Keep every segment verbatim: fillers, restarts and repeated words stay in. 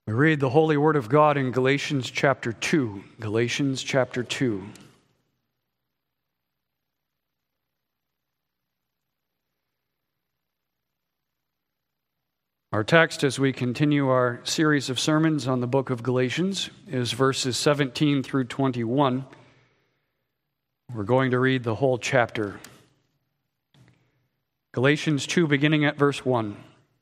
We read the holy word of God in Galatians chapter two. Galatians chapter two. Our text as we continue our series of sermons on the book of Galatians is verses seventeen through twenty-one. We're going to read the whole chapter. Galatians two, beginning at verse one.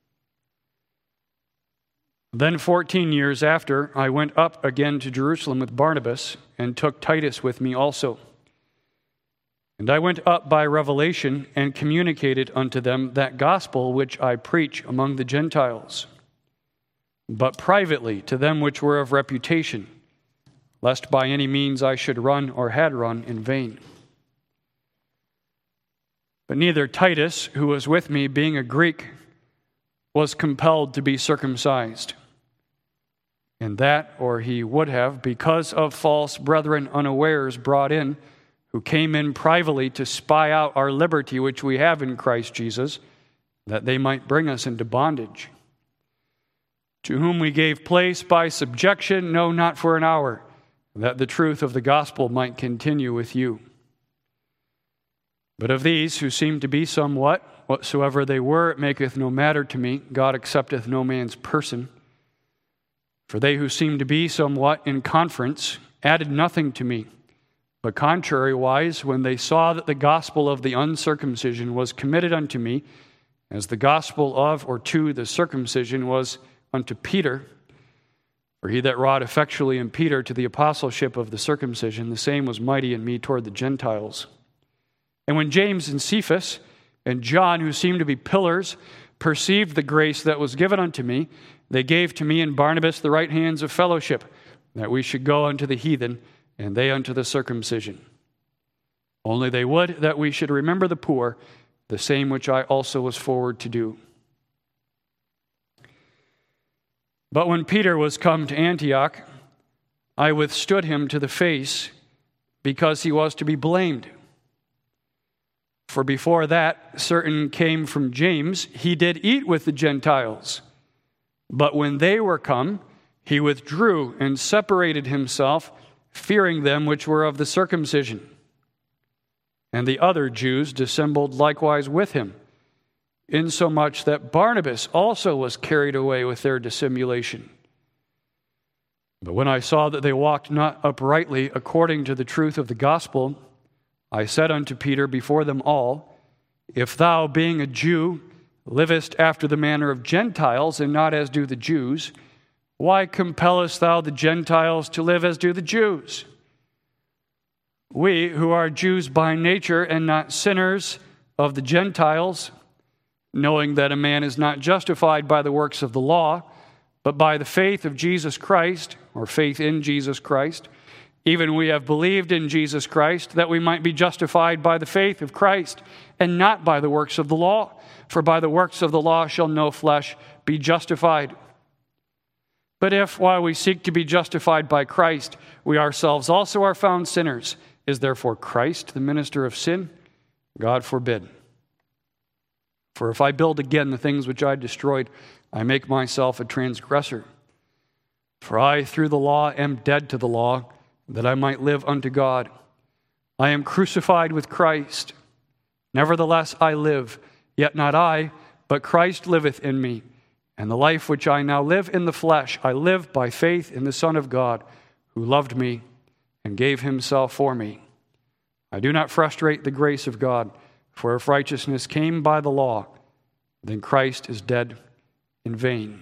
Then fourteen years after, I went up again to Jerusalem with Barnabas, and took Titus with me also. And I went up by revelation, and communicated unto them that gospel which I preach among the Gentiles, but privately to them which were of reputation, lest by any means I should run or had run in vain. But neither Titus, who was with me, being a Greek, was compelled to be circumcised. And that, or he would have, because of false brethren unawares brought in, who came in privately to spy out our liberty which we have in Christ Jesus, that they might bring us into bondage. To whom we gave place by subjection, no, not for an hour, that the truth of the gospel might continue with you. But of these who seem to be somewhat, whatsoever they were, it maketh no matter to me. God accepteth no man's person. For they who seemed to be somewhat in conference added nothing to me. But contrariwise, when they saw that the gospel of the uncircumcision was committed unto me, as the gospel of or to the circumcision was unto Peter, for he that wrought effectually in Peter to the apostleship of the circumcision, the same was mighty in me toward the Gentiles. And when James and Cephas and John, who seemed to be pillars, perceived the grace that was given unto me, they gave to me and Barnabas the right hands of fellowship, that we should go unto the heathen, and they unto the circumcision. Only they would that we should remember the poor, the same which I also was forward to do. But when Peter was come to Antioch, I withstood him to the face, because he was to be blamed. For before that, certain came from James, he did eat with the Gentiles. But when they were come, he withdrew and separated himself, fearing them which were of the circumcision. And the other Jews dissembled likewise with him, insomuch that Barnabas also was carried away with their dissimulation. But when I saw that they walked not uprightly according to the truth of the gospel, I said unto Peter before them all, If thou, being a Jew, livest after the manner of Gentiles, and not as do the Jews, why compellest thou the Gentiles to live as do the Jews? We, who are Jews by nature and not sinners of the Gentiles, knowing that a man is not justified by the works of the law, but by the faith of Jesus Christ, or faith in Jesus Christ, even we have believed in Jesus Christ, that we might be justified by the faith of Christ, and not by the works of the law. For by the works of the law shall no flesh be justified. But if, while we seek to be justified by Christ, we ourselves also are found sinners, is therefore Christ the minister of sin? God forbid. For if I build again the things which I destroyed, I make myself a transgressor. For I, through the law, am dead to the law, that I might live unto God. I am crucified with Christ. Nevertheless I live, yet not I, but Christ liveth in me. And the life which I now live in the flesh, I live by faith in the Son of God, who loved me and gave himself for me. I do not frustrate the grace of God, for if righteousness came by the law, then Christ is dead in vain.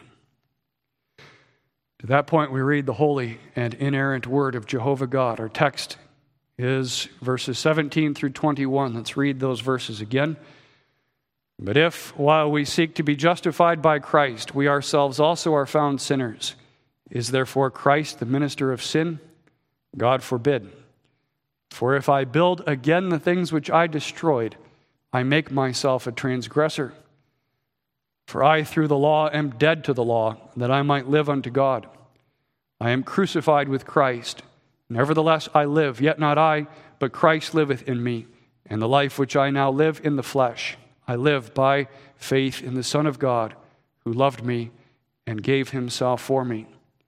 To that point, we read the holy and inerrant word of Jehovah God. Our text is verses seventeen through twenty-one. Let's read those verses again. But if, while we seek to be justified by Christ, we ourselves also are found sinners, is therefore Christ the minister of sin? God forbid. For if I build again the things which I destroyed, I make myself a transgressor. For I through the law am dead to the law, that I might live unto God. I am crucified with Christ. Nevertheless I live, yet not I, but Christ liveth in me. And the life which I now live in the flesh, I live by faith in the Son of God, who loved me and gave himself for me.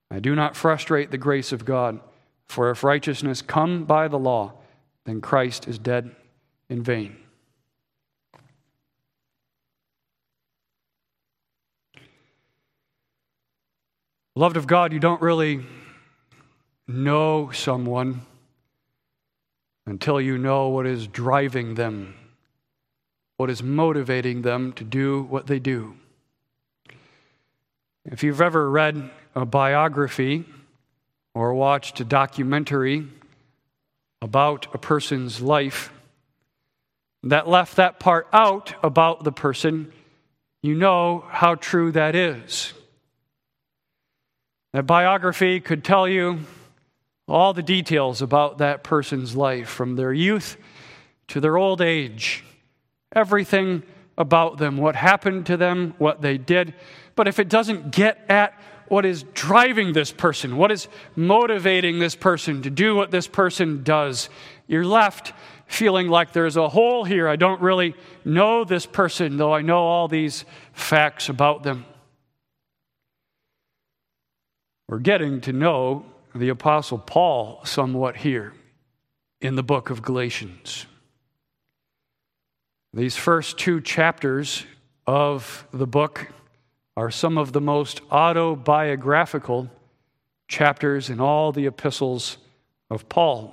I do not frustrate the grace of God, for if righteousness come by the law, then Christ is dead in vain. Beloved of God, you don't really know someone until you know what is driving them, what is motivating them to do what they do. If you've ever read a biography or watched a documentary about a person's life that left that part out about the person, you know how true that is. That biography could tell you all the details about that person's life, from their youth to their old age, everything about them, what happened to them, what they did. But if it doesn't get at what is driving this person, what is motivating this person to do what this person does, you're left feeling like there's a hole here. I don't really know this person, though I know all these facts about them. We're getting to know the Apostle Paul somewhat here in the book of Galatians. These first two chapters of the book are some of the most autobiographical chapters in all the epistles of Paul.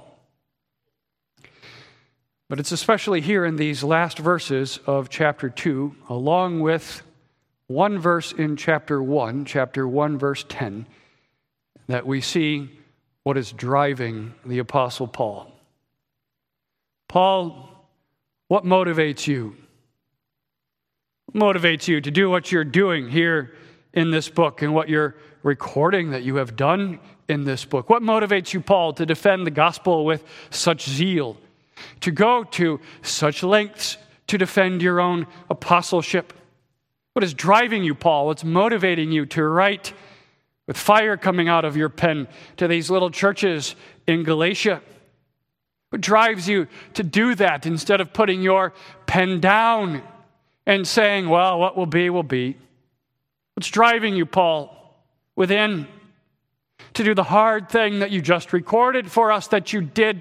But it's especially here in these last verses of chapter two, along with one verse in chapter one, chapter one, verse ten, that we see what is driving the Apostle Paul. Paul, what motivates you? What motivates you to do what you're doing here in this book and what you're recording that you have done in this book? What motivates you, Paul, to defend the gospel with such zeal, to go to such lengths to defend your own apostleship? What is driving you, Paul? What's motivating you to write with fire coming out of your pen to these little churches in Galatia? What drives you to do that instead of putting your pen down and saying, well, what will be, will be? What's driving you, Paul, within to do the hard thing that you just recorded for us that you did?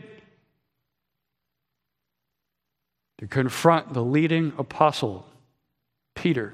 To confront the leading apostle, Peter,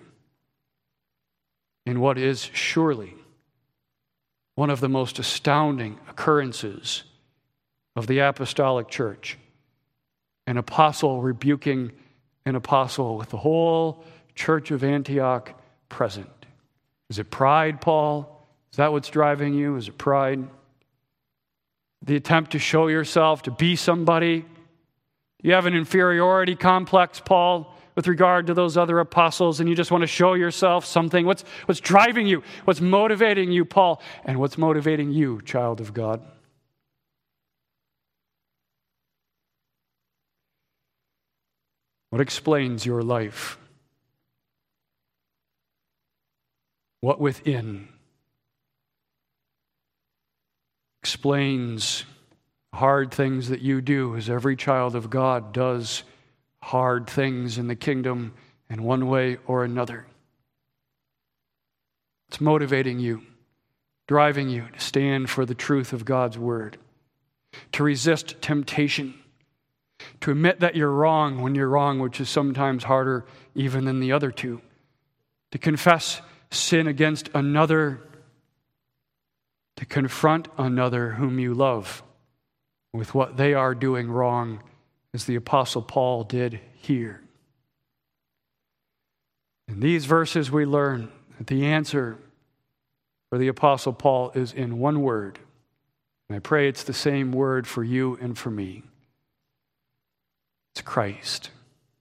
in what is surely one of the most astounding occurrences of the apostolic church. An apostle rebuking an apostle with the whole church of Antioch present. Is it pride, Paul? Is that what's driving you? Is it pride? The attempt to show yourself, to be somebody? You have an inferiority complex, Paul, with regard to those other apostles, and you just want to show yourself something? What's, what's driving you? What's motivating you, Paul? And what's motivating you, child of God? What explains your life? What within explains hard things that you do, as every child of God does hard things in the kingdom in one way or another? It's motivating you, driving you to stand for the truth of God's word, to resist temptation, to admit that you're wrong when you're wrong, which is sometimes harder even than the other two, to confess sin against another, to confront another whom you love with what they are doing wrong, as the Apostle Paul did here. In these verses we learn that the answer for the Apostle Paul is in one word. And I pray it's the same word for you and for me. It's Christ.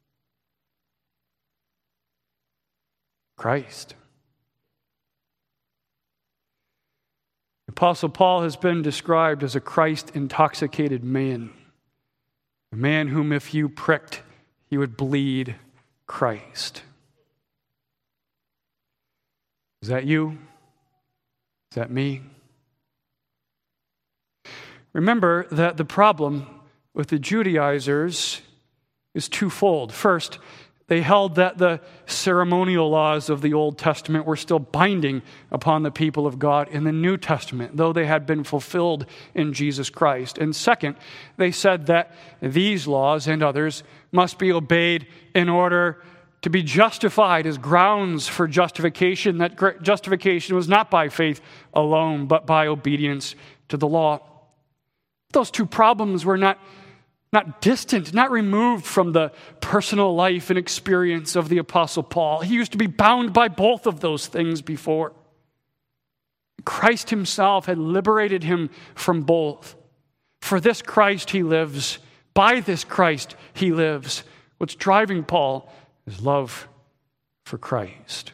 Christ. The Apostle Paul has been described as a Christ-intoxicated man. A man whom if you pricked, he would bleed Christ. Is that you? Is that me? Remember that the problem with the Judaizers is twofold. First, They held that the ceremonial laws of the Old Testament were still binding upon the people of God in the New Testament, though they had been fulfilled in Jesus Christ. And second, they said that these laws and others must be obeyed in order to be justified as grounds for justification, that justification was not by faith alone, but by obedience to the law. Those two problems were not Not distant, not removed from the personal life and experience of the Apostle Paul. He used to be bound by both of those things before. Christ himself had liberated him from both. For this Christ he lives. By this Christ he lives. What's driving Paul is love for Christ.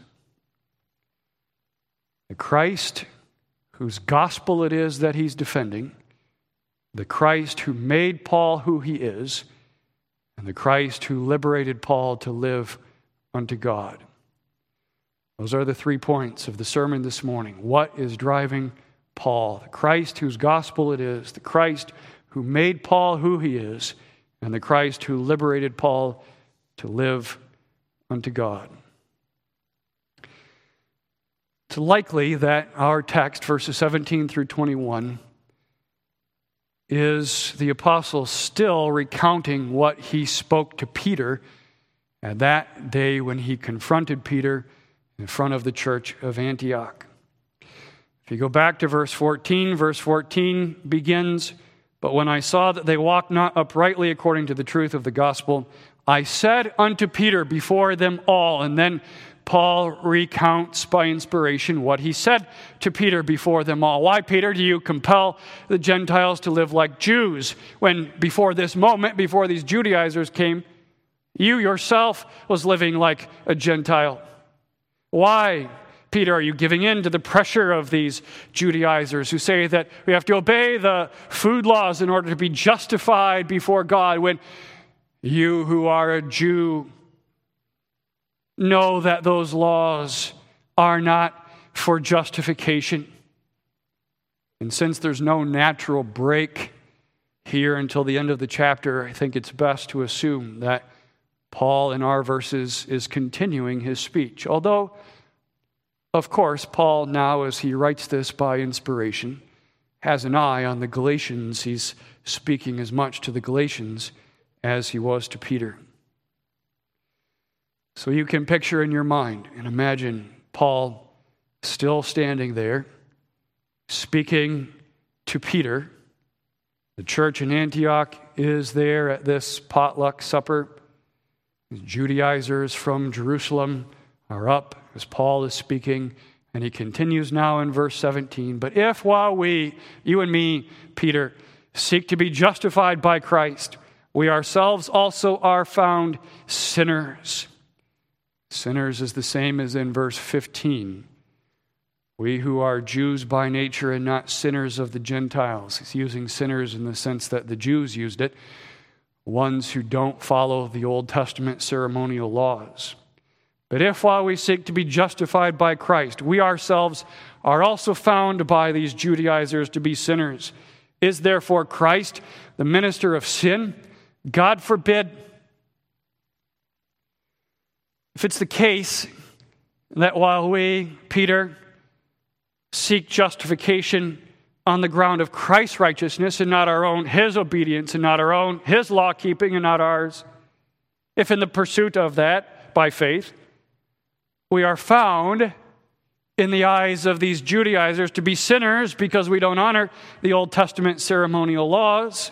The Christ whose gospel it is that he's defending, the Christ who made Paul who he is, and the Christ who liberated Paul to live unto God. Those are the three points of the sermon this morning. What is driving Paul? The Christ whose gospel it is, the Christ who made Paul who he is, and the Christ who liberated Paul to live unto God. It's likely that our text, verses seventeen through twenty-one, is the apostle still recounting what he spoke to Peter at that day when he confronted Peter in front of the church of Antioch. If you go back to verse fourteen, verse fourteen begins, "But when I saw that they walked not uprightly according to the truth of the gospel, I said unto Peter before them all," and then Paul recounts by inspiration what he said to Peter before them all. "Why, Peter, do you compel the Gentiles to live like Jews when before this moment, before these Judaizers came, you yourself was living like a Gentile? Why, Peter, are you giving in to the pressure of these Judaizers who say that we have to obey the food laws in order to be justified before God when you who are a Jew know that those laws are not for justification?" And since there's no natural break here until the end of the chapter, I think it's best to assume that Paul in our verses is continuing his speech. Although, of course, Paul now, as he writes this by inspiration, has an eye on the Galatians. He's speaking as much to the Galatians as he was to Peter. So you can picture in your mind and imagine Paul still standing there, speaking to Peter. The church in Antioch is there at this potluck supper. The Judaizers from Jerusalem are up as Paul is speaking, and he continues now in verse seventeen. "But if while we, you and me, Peter, seek to be justified by Christ, we ourselves also are found sinners." Sinners is the same as in verse fifteen. We who are Jews by nature and not sinners of the Gentiles. He's using sinners in the sense that the Jews used it, ones who don't follow the Old Testament ceremonial laws. "But if while we seek to be justified by Christ, we ourselves are also found by these Judaizers to be sinners, is therefore Christ the minister of sin? God forbid. If it's the case that while we, Peter, seek justification on the ground of Christ's righteousness and not our own, his obedience and not our own, his law keeping and not ours, if in the pursuit of that, by faith, we are found in the eyes of these Judaizers to be sinners because we don't honor the Old Testament ceremonial laws,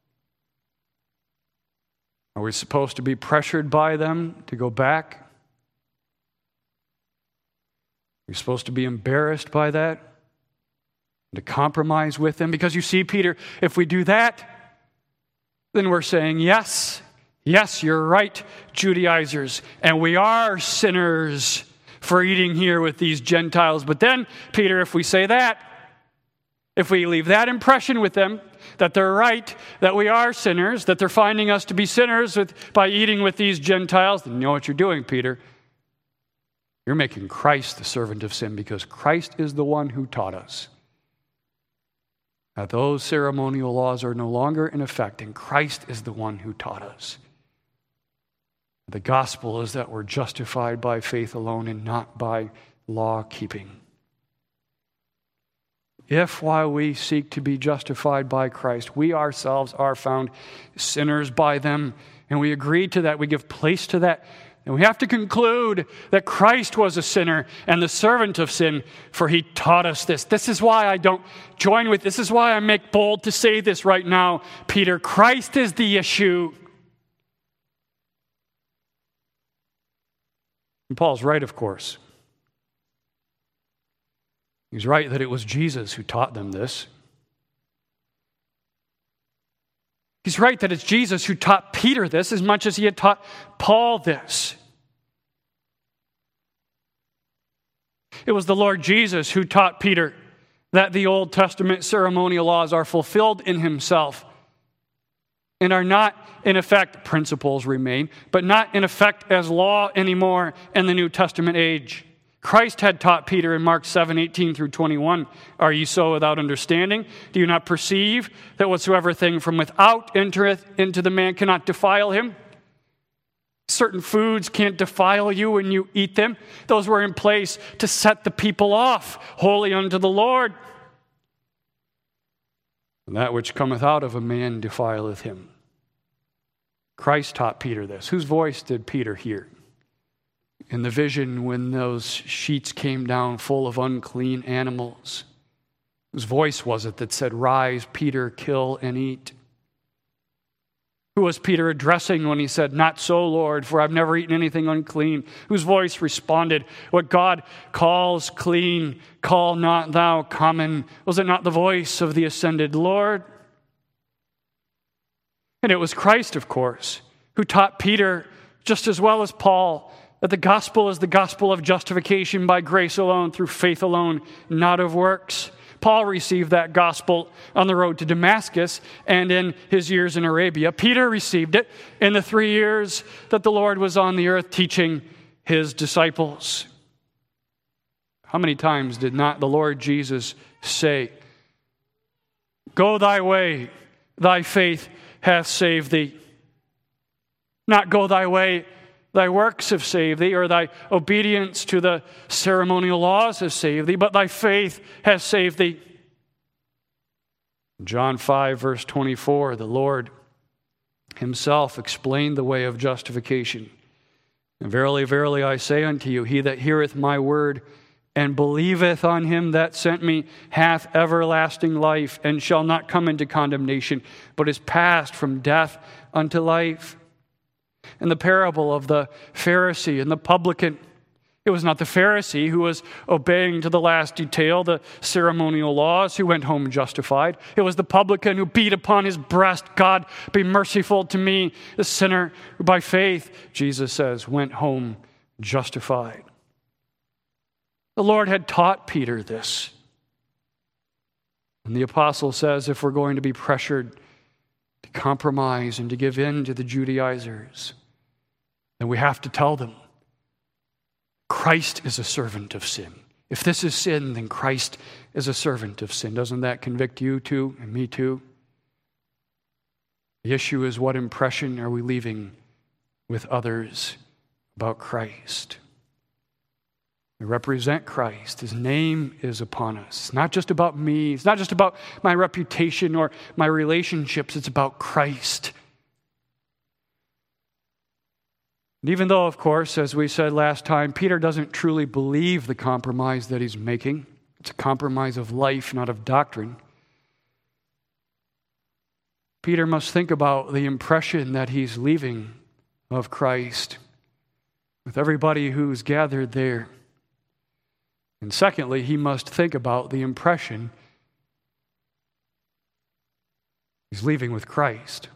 are we supposed to be pressured by them to go back? We're supposed to be embarrassed by that, to compromise with them. Because you see, Peter, if we do that, then we're saying, yes, yes, you're right, Judaizers, and we are sinners for eating here with these Gentiles. But then, Peter, if we say that, if we leave that impression with them, that they're right, that we are sinners, that they're finding us to be sinners with, by eating with these Gentiles, then you know what you're doing, Peter. You're making Christ the servant of sin, because Christ is the one who taught us that those ceremonial laws are no longer in effect, and Christ is the one who taught us The gospel is that we're justified by faith alone and not by law keeping. If while we seek to be justified by Christ, we ourselves are found sinners by them, and we agree to that, we give place to that, and we have to conclude that Christ was a sinner and the servant of sin, for he taught us this. This is why I don't join with, this is why I make bold to say this right now, Peter. Christ is the issue. And Paul's right, of course. He's right that it was Jesus who taught them this. He's right that it's Jesus who taught Peter this as much as he had taught Paul this. It was the Lord Jesus who taught Peter that the Old Testament ceremonial laws are fulfilled in himself and are not, in effect, principles remain, but not in effect as law anymore in the New Testament age. Christ had taught Peter in Mark seven, eighteen through twenty-one, "Are ye so without understanding? Do you not perceive that whatsoever thing from without entereth into the man cannot defile him?" Certain foods can't defile you when you eat them. Those were in place to set the people off, holy unto the Lord. And that which cometh out of a man defileth him. Christ taught Peter this. Whose voice did Peter hear? In the vision when those sheets came down full of unclean animals, whose voice was it that said, "Rise, Peter, kill and eat"? Who was Peter addressing when he said, "Not so, Lord, for I've never eaten anything unclean"? Whose voice responded, "What God calls clean, call not thou common"? Was it not the voice of the ascended Lord? And it was Christ, of course, who taught Peter, just as well as Paul, that the gospel is the gospel of justification by grace alone, through faith alone, not of works. Paul received that gospel on the road to Damascus and in his years in Arabia. Peter received it in the three years that the Lord was on the earth teaching his disciples. How many times did not the Lord Jesus say, "Go thy way, thy faith hath saved thee"? Not "Go thy way, thy works have saved thee," or "Thy obedience to the ceremonial laws has saved thee," but "Thy faith has saved thee." John five, verse twenty-four, the Lord himself explained the way of justification. "And verily, verily, I say unto you, he that heareth my word and believeth on him that sent me hath everlasting life, and shall not come into condemnation, but is passed from death unto life." In the parable of the Pharisee and the publican, it was not the Pharisee who was obeying to the last detail the ceremonial laws who went home justified. It was the publican who beat upon his breast, "God, be merciful to me, the sinner," who by faith, Jesus says, went home justified. The Lord had taught Peter this. And the apostle says, if we're going to be pressured to compromise and to give in to the Judaizers, then we have to tell them, Christ is a servant of sin. If this is sin, then Christ is a servant of sin. Doesn't that convict you too, and me too? The issue is, what impression are we leaving with others about Christ? We represent Christ. His name is upon us. It's not just about me. It's not just about my reputation or my relationships. It's about Christ. And even though, of course, as we said last time, Peter doesn't truly believe the compromise that he's making. It's a compromise of life, not of doctrine. Peter must think about the impression that he's leaving of Christ with everybody who's gathered there. And secondly, he must think about the impression he's leaving with Christ.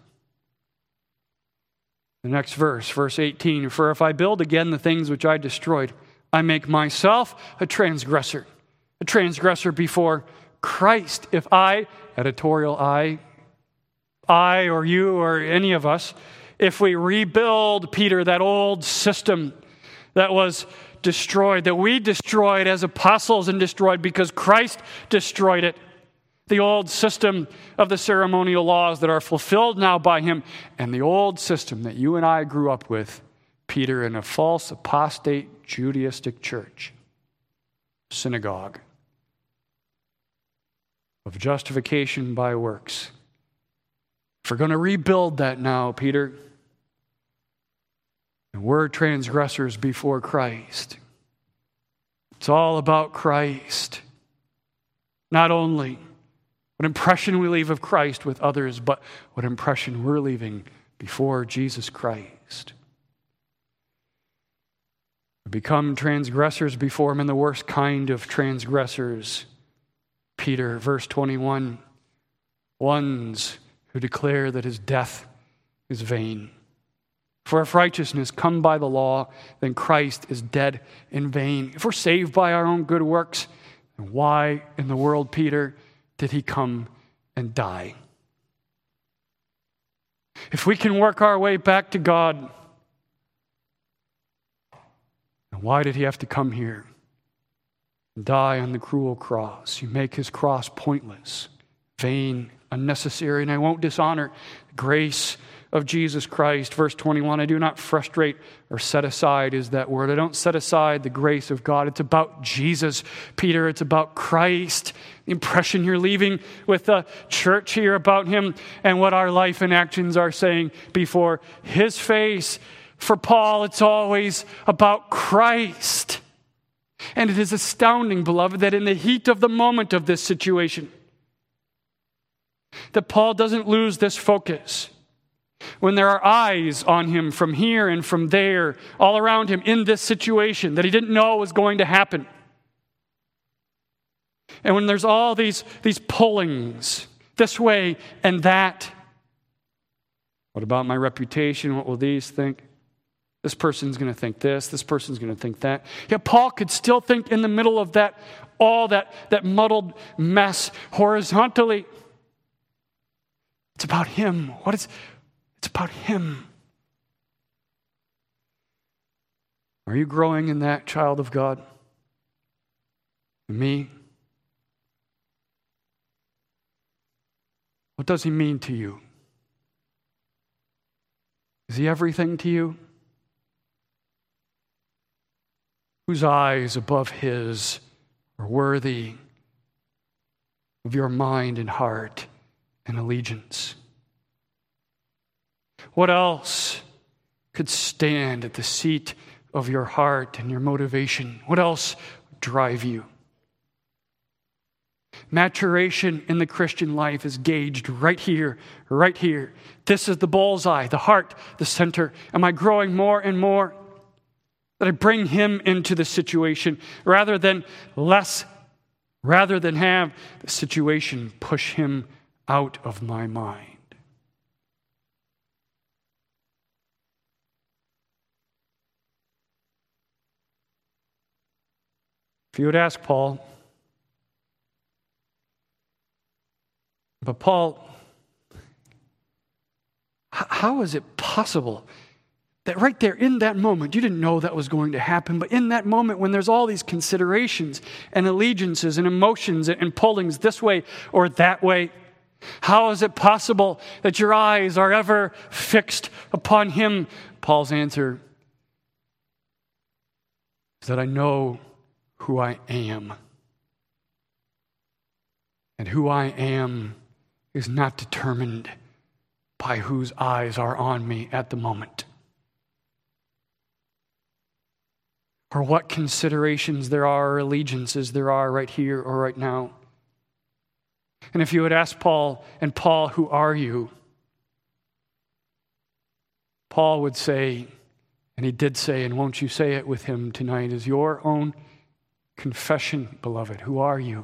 The next verse, verse eighteen, "For if I build again the things which I destroyed, I make myself a transgressor, a transgressor before Christ. If I," editorial I, I or you or any of us, if we rebuild, Peter, that old system that was destroyed, that we destroyed as apostles and destroyed because Christ destroyed it, the old system of the ceremonial laws that are fulfilled now by him, and the old system that you and I grew up with Peter in a false apostate Judaistic church, synagogue, of justification by works. If we're going to rebuild that now, Peter, and we're transgressors before Christ. It's all about Christ. Not only what impression we leave of Christ with others, but what impression we're leaving before Jesus Christ. We become transgressors before Him, and the worst kind of transgressors. Peter, verse twenty-one, ones who declare that His death is vain. For if righteousness come by the law, then Christ is dead in vain. If we're saved by our own good works, then why in the world, Peter, did He come and die? If we can work our way back to God, then why did He have to come here and die on the cruel cross? You make His cross pointless, vain, unnecessary, and I won't dishonor the grace of Jesus Christ. Verse twenty-one, I do not frustrate or set aside is that word. I don't set aside the grace of God. It's about Jesus, Peter. It's about Christ. The impression you're leaving with the church here about Him and what our life and actions are saying before His face. For Paul, it's always about Christ. And it is astounding, beloved, that in the heat of the moment of this situation, that Paul doesn't lose this focus. When there are eyes on him from here and from there, all around him in this situation that he didn't know was going to happen. And when there's all these, these pullings, this way and that. What about my reputation? What will these think? This person's going to think this. This person's going to think that. Yet Paul could still think in the middle of that, all that, that muddled mess horizontally. It's about Him. What is... It's about Him. Are you growing in that, child of God? Me? What does He mean to you? Is He everything to you? Whose eyes above His are worthy of your mind and heart and allegiance? What else could stand at the seat of your heart and your motivation? What else would drive you? Maturation in the Christian life is gauged right here, right here. This is the bullseye, the heart, the center. Am I growing more and more? That I bring Him into the situation rather than less, rather than have the situation push Him out of my mind. If you would ask Paul, but Paul, how is it possible that right there in that moment, you didn't know that was going to happen, but in that moment when there's all these considerations and allegiances and emotions and pullings this way or that way, how is it possible that your eyes are ever fixed upon Him? Paul's answer is that I know who I am. And who I am is not determined by whose eyes are on me at the moment, or what considerations there are or allegiances there are right here or right now. And if you would ask Paul, and Paul, who are you? Paul would say, and he did say, and won't you say it with him tonight, is your own confession, beloved. Who are you?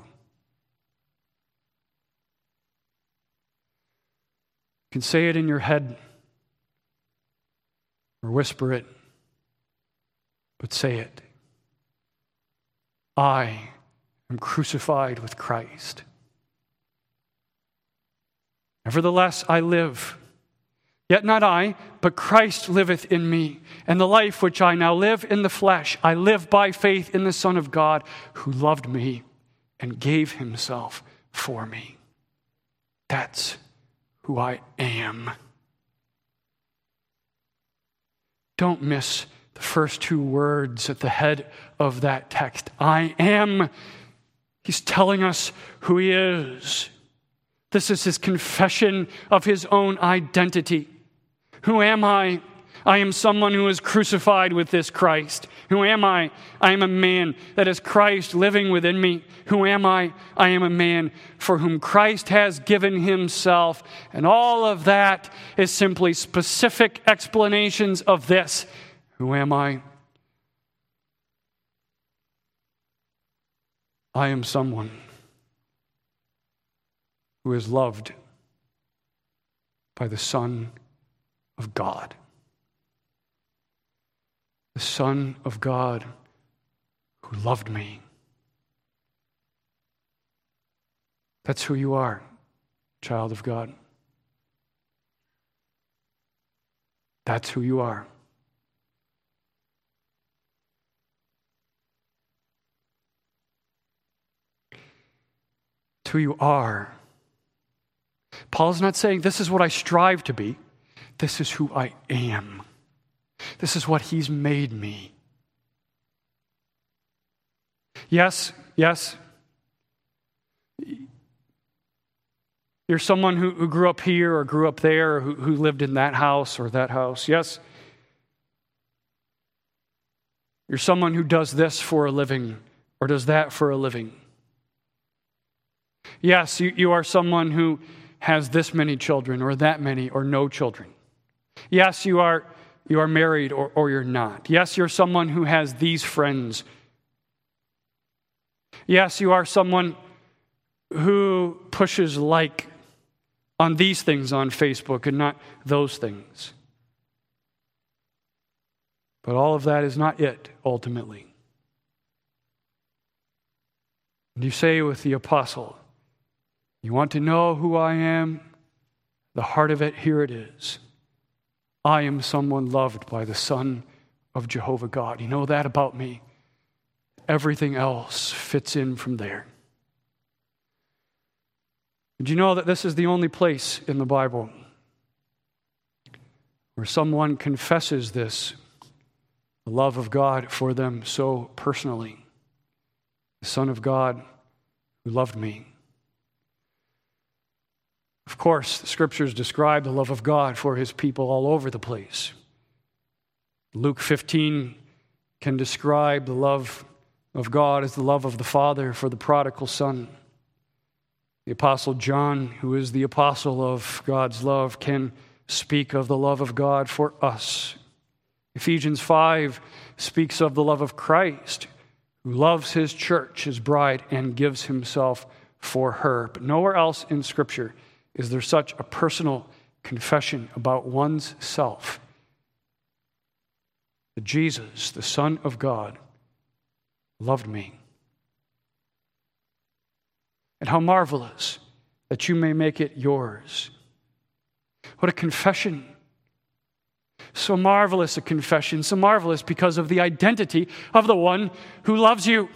You can say it in your head or whisper it, but say it. I am crucified with Christ. Nevertheless, I live. Yet not I, but Christ liveth in me. And the life which I now live in the flesh, I live by faith in the Son of God, who loved me and gave Himself for me. That's who I am. Don't miss The first two words at the head of that text, I am. He's telling us who he is. This is his confession of his own identity. Who am I? I am someone who is crucified with this Christ. Who am I? I am a man that is Christ living within me. Who am I? I am a man for whom Christ has given himself. And all of that is simply specific explanations of this. Who am I? I am someone who is loved by the Son of God. The Son of God who loved me. That's who you are, child of God. That's who you are. It's who you are. Paul's not saying this is what I strive to be. This is who I am. This is what he's made me. Yes, yes. You're someone who, who grew up here or grew up there or who, who lived in that house or that house. Yes. You're someone who does this for a living or does that for a living. Yes, you, you are someone who has this many children or that many or no children. Yes, you are you are married or, or you're not. Yes, you're someone who has these friends. Yes, you are someone who pushes like on these things on Facebook and not those things. But all of that is not it, ultimately. And you say with the apostle, you want to know who I am? The heart of it, here it is. I am someone loved by the Son of Jehovah God. You know that about me? Everything else fits in from there. Did you know that this is the only place in the Bible where someone confesses this, the love of God for them so personally? The Son of God who loved me. Of course, the Scriptures describe the love of God for his people all over the place. Luke fifteen can describe the love of God as the love of the Father for the prodigal son. The Apostle John, who is the apostle of God's love, can speak of the love of God for us. Ephesians five speaks of the love of Christ, who loves his church, his bride, and gives himself for her. But nowhere else in Scripture is there such a personal confession about one's self. That Jesus, the Son of God, loved me. And how marvelous that you may make it yours. What a confession. So marvelous a confession, so marvelous because of the identity of the one who loves you.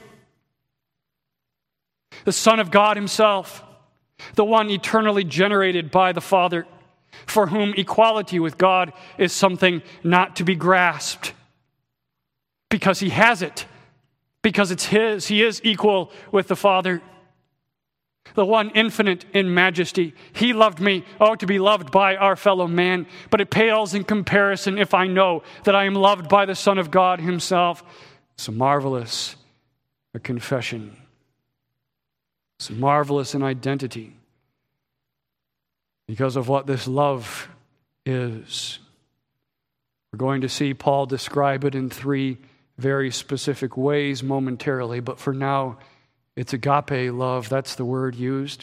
The Son of God himself, the one eternally generated by the Father, for whom equality with God is something not to be grasped. Because he has it, because it's his, he is equal with the Father. The one infinite in majesty. He loved me, oh, to be loved by our fellow man. But it pales in comparison if I know that I am loved by the Son of God himself. It's a marvelous a confession. It's marvelous in identity because of what this love is. We're going to see Paul describe it in three very specific ways momentarily, but for now, it's agape love. That's the word used.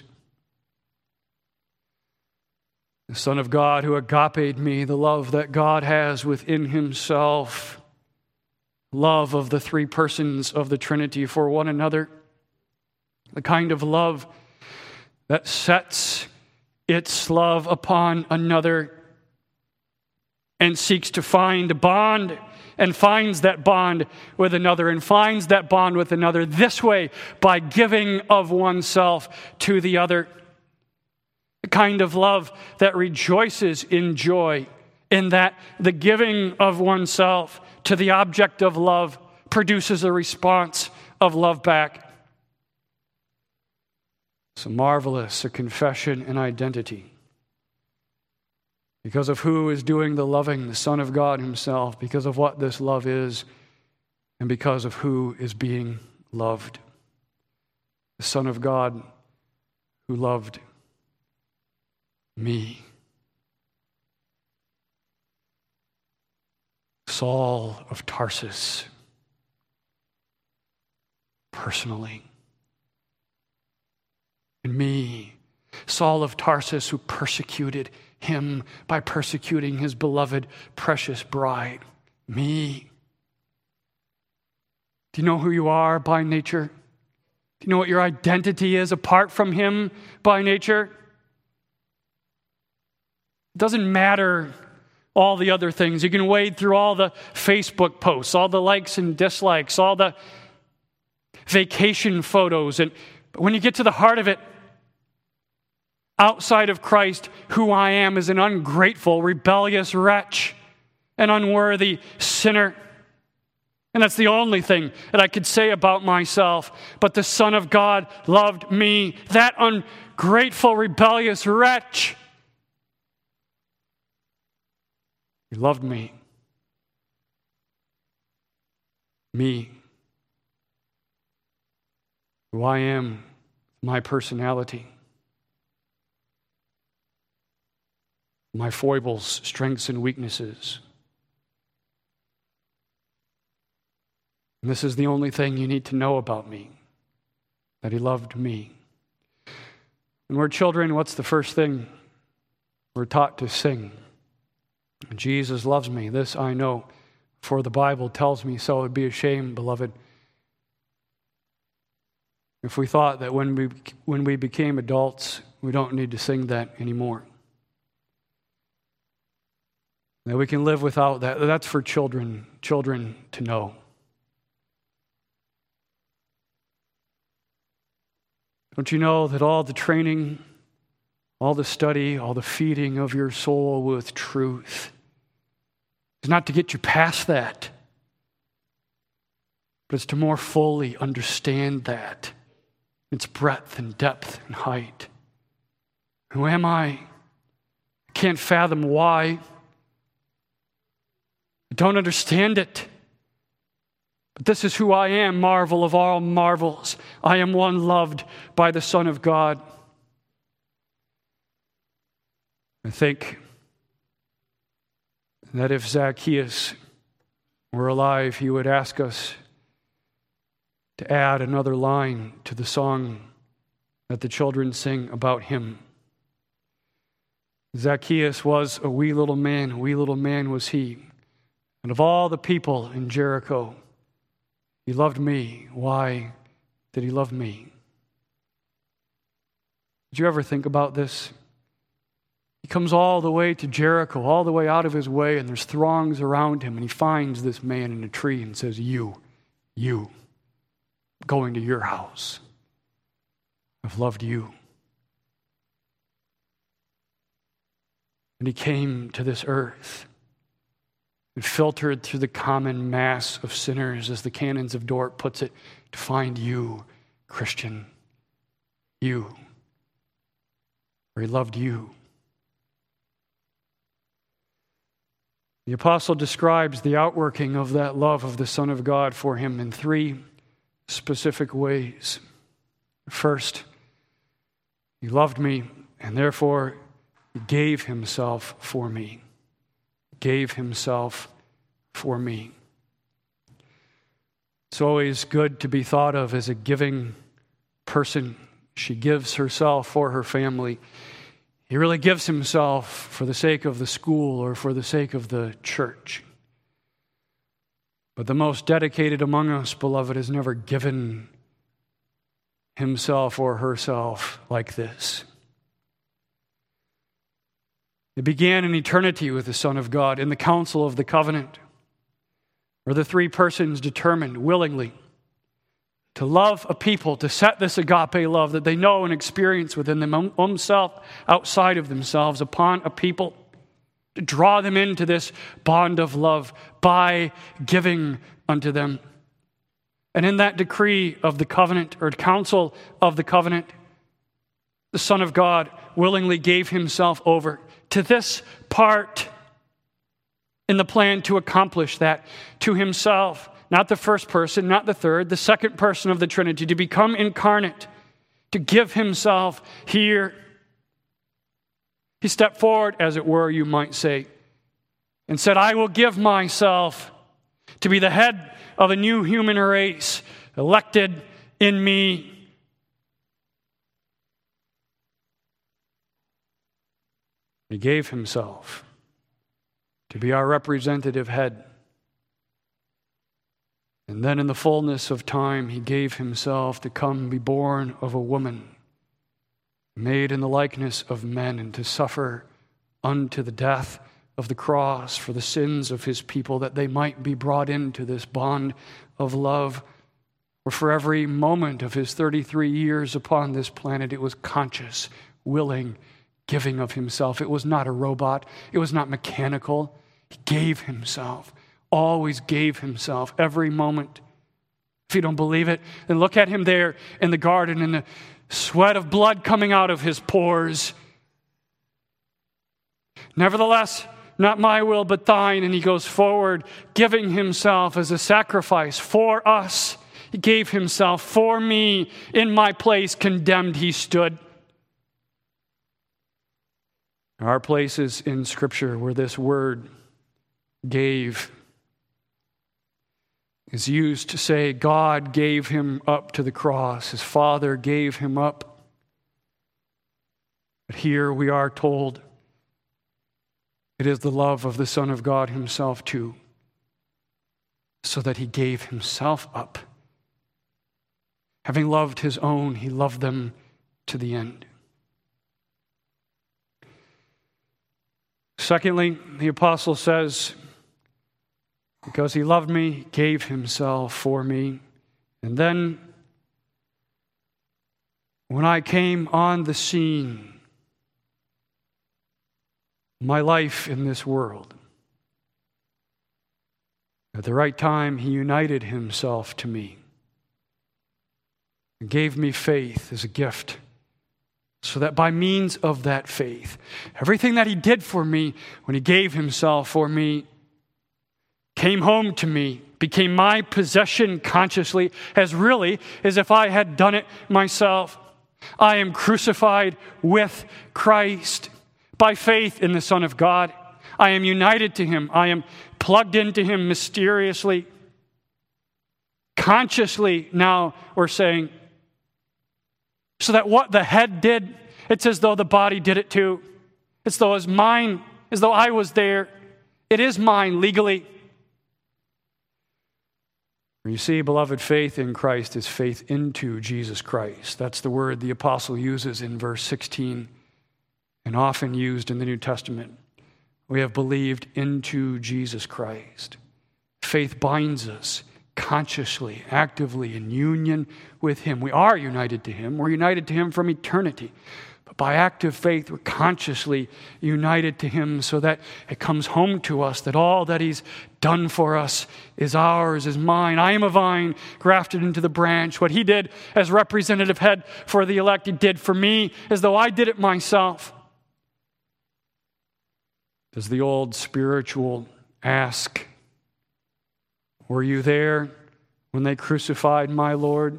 The Son of God who agape'd me, the love that God has within himself. Love of the three persons of the Trinity for one another. The kind of love that sets its love upon another and seeks to find a bond and finds that bond with another and finds that bond with another this way, by giving of oneself to the other. The kind of love that rejoices in joy in that the giving of oneself to the object of love produces a response of love back. So marvelous a confession and identity. Because of who is doing the loving, the Son of God himself, because of what this love is, and because of who is being loved. The Son of God who loved me. Saul of Tarsus, personally. And me, Saul of Tarsus, who persecuted him by persecuting his beloved, precious bride. Me. Do you know who you are by nature? Do you know what your identity is apart from him by nature? It doesn't matter all the other things. You can wade through all the Facebook posts, all the likes and dislikes, all the vacation photos. And but when you get to the heart of it, outside of Christ, who I am is an ungrateful, rebellious wretch, an unworthy sinner. And that's the only thing that I could say about myself. But the Son of God loved me, that ungrateful, rebellious wretch. He loved me. Me. Who I am, my personality. My foibles, strengths, and weaknesses. And this is the only thing you need to know about me, that he loved me. When we're children, what's the first thing we're taught to sing? Jesus loves me, this I know, for the Bible tells me so. It'd be a shame, beloved, if we thought that when we when we became adults, we don't need to sing that anymore. That we can live without that. That's for children, children to know. Don't you know that all the training, all the study, all the feeding of your soul with truth is not to get you past that, but it's to more fully understand that, its breadth and depth and height. Who am I? I can't fathom why. I don't understand it. But this is who I am, marvel of all marvels. I am one loved by the Son of God. I think that if Zacchaeus were alive, he would ask us to add another line to the song that the children sing about him. Zacchaeus was a wee little man, a wee little man was he. And of all the people in Jericho, he loved me. Why did he love me? Did you ever think about this? He comes all the way to Jericho, all the way out of his way, and there's throngs around him, and he finds this man in a tree and says, you, you, going to your house. I've loved you. And he came to this earth and filtered through the common mass of sinners, as the Canons of Dort puts it, to find you, Christian, you. For he loved you. The apostle describes the outworking of that love of the Son of God for him in three specific ways. First, he loved me, and therefore he gave himself for me. Gave himself for me. It's always good to be thought of as a giving person. She gives herself for her family. He really gives himself for the sake of the school or for the sake of the church. But the most dedicated among us, beloved, has never given himself or herself like this. It began in eternity with the Son of God in the council of the covenant, where the three persons determined willingly to love a people, to set this agape love that they know and experience within them themselves, outside of themselves, upon a people. to draw them into this bond of love by giving unto them. And in that decree of the covenant, or counsel of the covenant, the Son of God willingly gave himself over to this part in the plan to accomplish that, to himself, not the first person, not the third, the second person of the Trinity, to become incarnate, to give himself here. He stepped forward, as it were, you might say, and said, I will give myself to be the head of a new human race, elected in me. He gave himself to be our representative head. And then in the fullness of time, he gave himself to come and be born of a woman, made in the likeness of men, and to suffer unto the death of the cross for the sins of his people, that they might be brought into this bond of love, where for every moment of his thirty-three years upon this planet, it was conscious, willing giving of himself. It was not a robot. It was not mechanical. He gave himself, always gave himself, every moment. If you don't believe it, then look at him there in the garden, and the sweat of blood coming out of his pores. Nevertheless, not my will, but thine. And he goes forward, giving himself as a sacrifice for us. He gave himself for me. In my place, condemned he stood. There are places in Scripture where this word gave is used to say God gave him up to the cross. His Father gave him up. But here we are told it is the love of the Son of God himself too, so that he gave himself up. Having loved his own, he loved them to the end. Secondly, the apostle says, because he loved me, he gave himself for me. And then, when I came on the scene, my life in this world, at the right time, he united himself to me and gave me faith as a gift, so that by means of that faith, everything that he did for me when he gave himself for me came home to me, became my possession consciously, as really as if I had done it myself. I am crucified with Christ by faith in the Son of God. I am united to him. I am plugged into him mysteriously. Consciously now we're saying, so that what the head did, it's as though the body did it too. It's though it's mine, as though I was there. It is mine legally. You see, beloved, faith in Christ is faith into Jesus Christ. That's the word the apostle uses in verse sixteen and often used in the New Testament. We have believed into Jesus Christ. Faith binds us consciously, actively in union with him. We are united to him. We're united to him from eternity. But by active faith, we're consciously united to him, so that it comes home to us that all that he's done for us is ours, is mine. I am a vine grafted into the branch. What he did as representative head for the elect, he did for me as though I did it myself. Does the old spiritual ask, were you there when they crucified my Lord?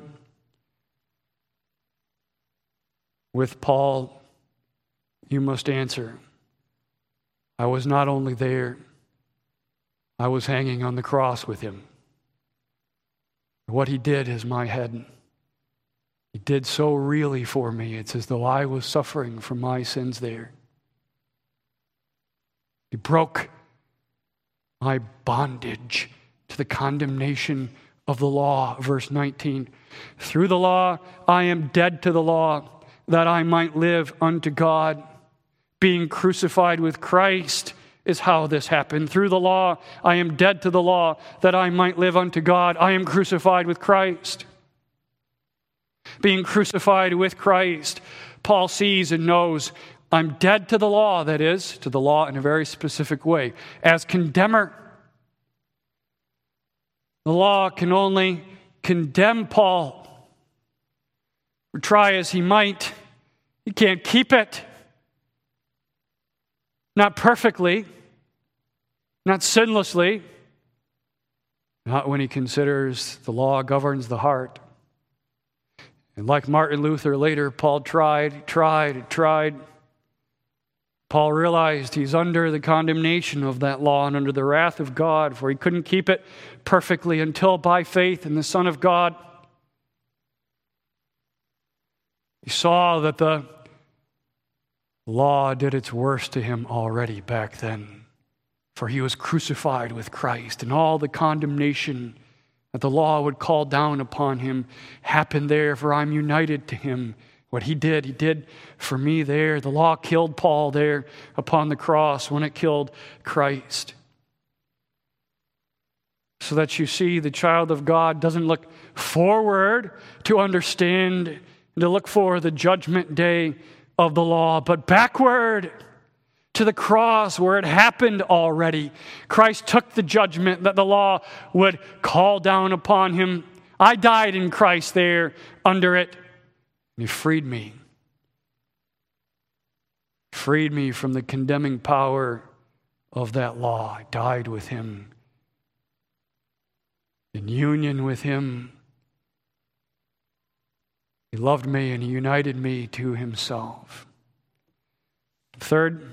With Paul, you must answer, I was not only there, I was hanging on the cross with him. What he did is my head. He did so really for me. It's as though I was suffering for my sins there. He broke my bondage to the condemnation of the law. Verse nineteen, through the law I am dead to the law, that I might live unto God. Being crucified with Christ is how this happened. Through the law I am dead to the law, that I might live unto God. I am crucified with Christ. Being crucified with Christ, Paul sees and knows I'm dead to the law, that is, to the law in a very specific way. As condemner, the law can only condemn Paul. Try as he might, he can't keep it. Not perfectly, not sinlessly, not when he considers the law governs the heart. And like Martin Luther later, Paul tried, tried, tried. Paul realized he's under the condemnation of that law and under the wrath of God, for he couldn't keep it perfectly until by faith in the Son of God, he saw that the law did its worst to him already back then. For he was crucified with Christ, and all the condemnation that the law would call down upon him happened there, for I'm united to him. What he did, he did for me there. The law killed Paul there upon the cross when it killed Christ. So that you see, the child of God doesn't look forward to understand, to look for the judgment day of the law, but backward to the cross where it happened already. Christ took the judgment that the law would call down upon him. I died in Christ there under it. And he freed me. Freed me from the condemning power of that law. I died with him. In union with him, he loved me and he united me to himself. Third,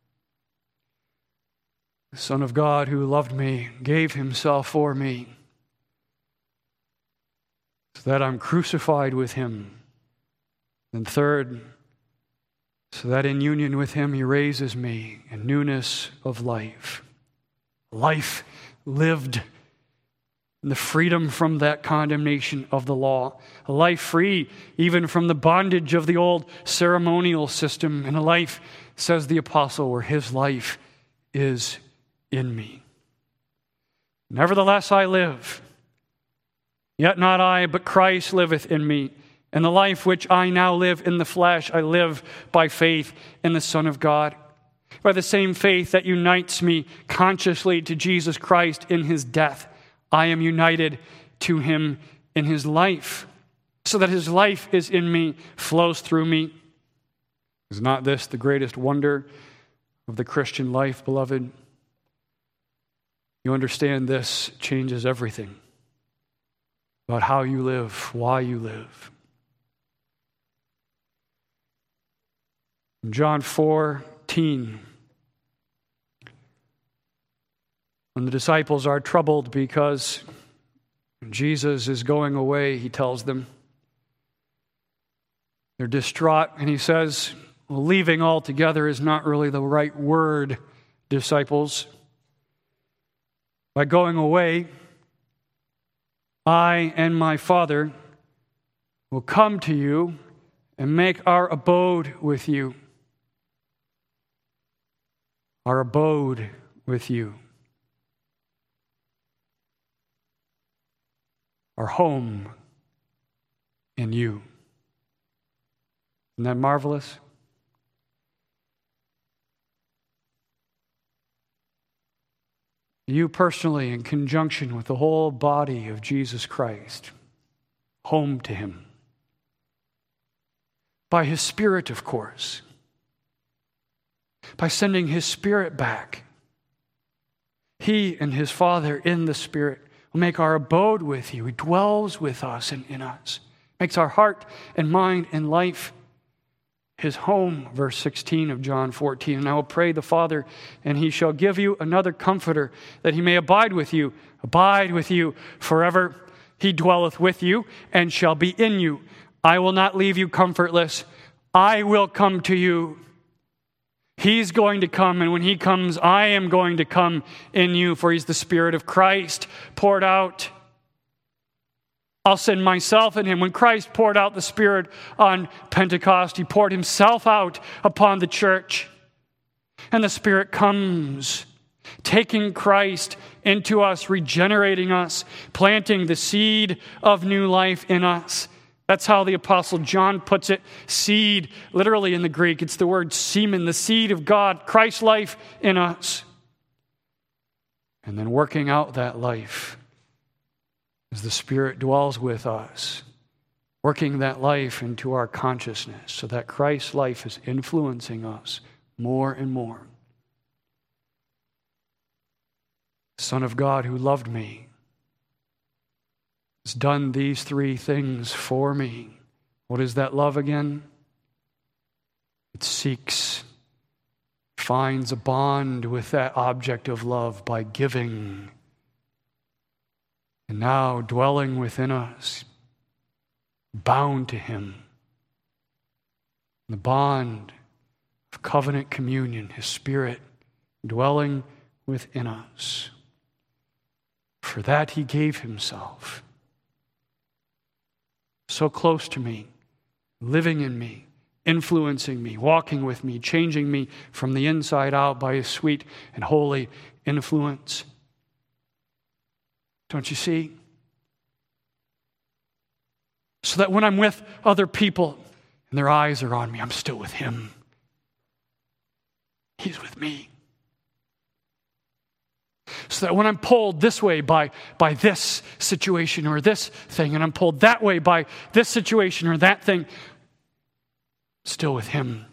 the Son of God who loved me gave himself for me so that I'm crucified with him. And third, so that in union with him he raises me in newness of life. Life lived in the freedom from that condemnation of the law. A life free even from the bondage of the old ceremonial system. And a life, says the apostle, where his life is in me. Nevertheless I live, yet not I, but Christ liveth in me. And the life which I now live in the flesh, I live by faith in the Son of God. By the same faith that unites me consciously to Jesus Christ in his death, I am united to him in his life, so that his life is in me, flows through me. Is not this the greatest wonder of the Christian life, beloved? You understand this changes everything about how you live, why you live. In John fourteen, when the disciples are troubled because Jesus is going away, he tells them, they're distraught, and he says, well, leaving altogether is not really the right word, disciples. By going away, I and my Father will come to you and make our abode with you. Our abode with you. Our home in you. Isn't that marvelous? You personally, in conjunction with the whole body of Jesus Christ, home to him. By his Spirit, of course. By sending his Spirit back. He and his Father in the Spirit will make our abode with you. He dwells with us and in us. Makes our heart and mind and life his home, verse sixteen of John fourteen. And I will pray the Father, and he shall give you another comforter, that he may abide with you, abide with you forever. He dwelleth with you and shall be in you. I will not leave you comfortless. I will come to you. He's going to come, and when he comes, I am going to come in you, for he's the Spirit of Christ poured out. I'll send myself in him. When Christ poured out the Spirit on Pentecost, he poured himself out upon the church. And the Spirit comes, taking Christ into us, regenerating us, planting the seed of new life in us. That's how the Apostle John puts it. Seed, literally in the Greek, it's the word semen, the seed of God, Christ's life in us. And then working out that life as the Spirit dwells with us, working that life into our consciousness so that Christ's life is influencing us more and more. Son of God who loved me has done these three things for me. What is that love again? It seeks, finds a bond with that object of love by giving. And now dwelling within us, bound to him. The bond of covenant communion, his Spirit dwelling within us. For that he gave himself. So close to me, living in me, influencing me, walking with me, changing me from the inside out by his sweet and holy influence. Don't you see? So that when I'm with other people and their eyes are on me, I'm still with him. He's with me. So that when I'm pulled this way by, by this situation or this thing, and I'm pulled that way by this situation or that thing, still with him.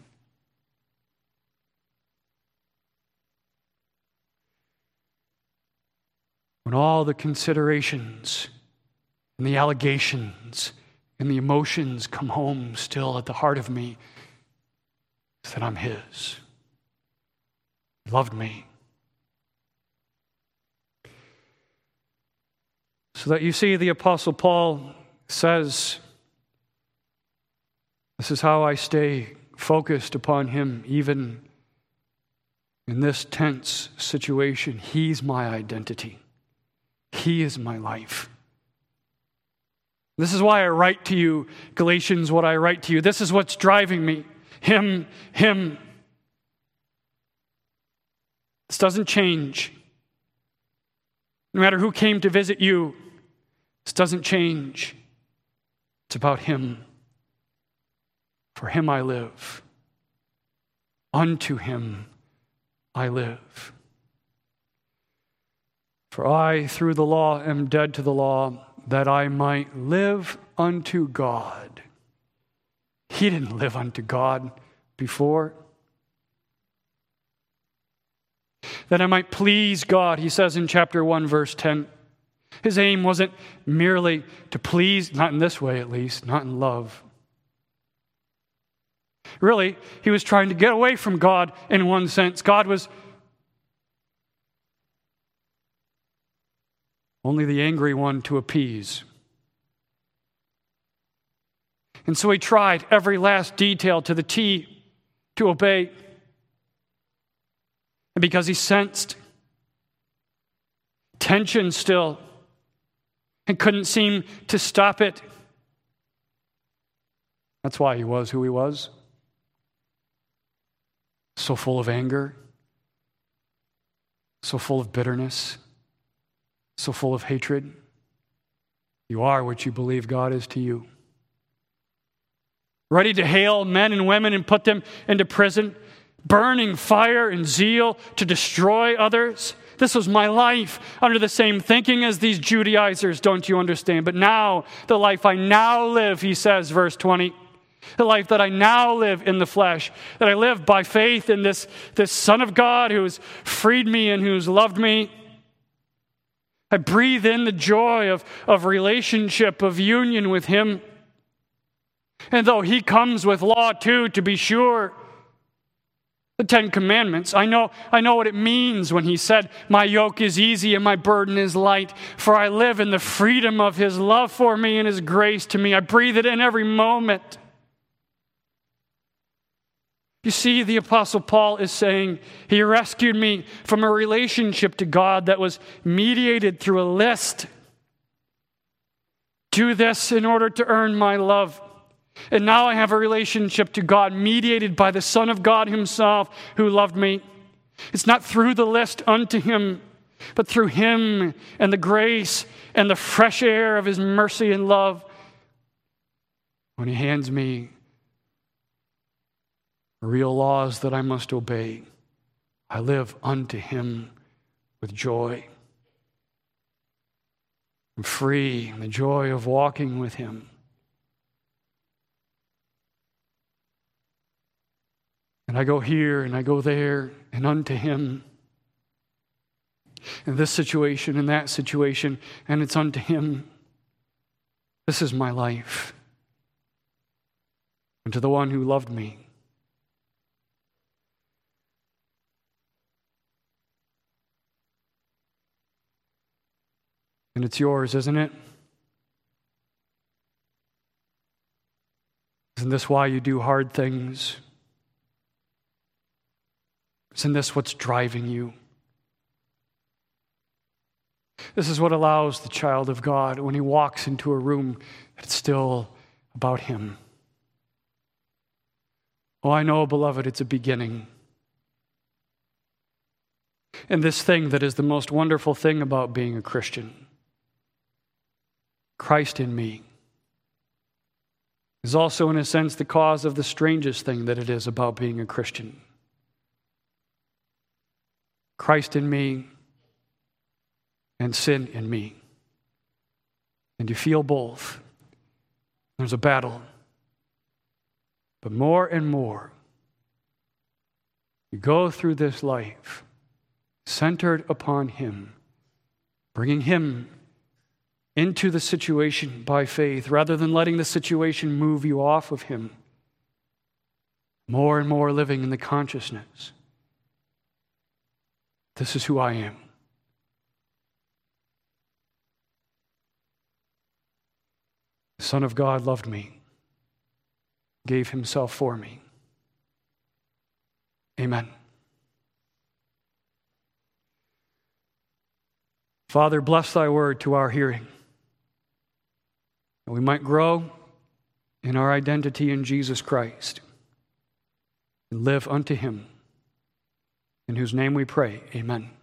When all the considerations and the allegations and the emotions come home still at the heart of me, is that I'm his. He loved me. So that you see, the Apostle Paul says, this is how I stay focused upon him, even in this tense situation. He's my identity. He is my life. This is why I write to you, Galatians, what I write to you. This is what's driving me. Him, him. This doesn't change. No matter who came to visit you, this doesn't change. It's about him. For him I live. Unto him I live. For I, through the law, am dead to the law, that I might live unto God. He didn't live unto God before. That I might please God, he says in chapter one, verse ten. His aim wasn't merely to please, not in this way at least, not in love. Really, he was trying to get away from God in one sense. God was only the angry one to appease. And so he tried every last detail to the T to obey. And because he sensed tension still and couldn't seem to stop it, that's why he was who he was. So full of anger, so full of bitterness, so full of hatred. You are what you believe God is to you. Ready to hail men and women and put them into prison, burning fire and zeal to destroy others. This was my life, under the same thinking as these Judaizers, don't you understand? But now, the life I now live, he says, verse twenty, the life that I now live in the flesh, that I live by faith in this, this Son of God who has freed me and who's loved me. I breathe in the joy of, of relationship, of union with him. And though he comes with law too, to be sure, the Ten Commandments, I know, I know what it means when he said, my yoke is easy and my burden is light, for I live in the freedom of his love for me and his grace to me. I breathe it in every moment. You see, the Apostle Paul is saying, he rescued me from a relationship to God that was mediated through a list. Do this in order to earn my love. And now I have a relationship to God mediated by the Son of God himself who loved me. It's not through the list unto him, but through him and the grace and the fresh air of his mercy and love. when he hands me real laws that I must obey, I live unto him with joy. I'm free in the joy of walking with him. And I go here and I go there and unto him. In this situation, in that situation, and it's unto him. This is my life. And to the one who loved me. And it's yours, isn't it? Isn't this why you do hard things? Isn't this what's driving you? This is what allows the child of God, when he walks into a room, it's still about him. Oh, I know, beloved, it's a beginning. And this thing that is the most wonderful thing about being a Christian, Christ in me, is also, in a sense, the cause of the strangest thing that it is about being a Christian. Christ in me and sin in me. And you feel both. There's a battle. But more and more, you go through this life centered upon him, bringing him into the situation by faith, rather than letting the situation move you off of him. More and more living in the consciousness. This is who I am. The Son of God loved me, gave himself for me. Amen. Father, bless thy word to our hearing, that we might grow in our identity in Jesus Christ and live unto him, in whose name we pray. Amen.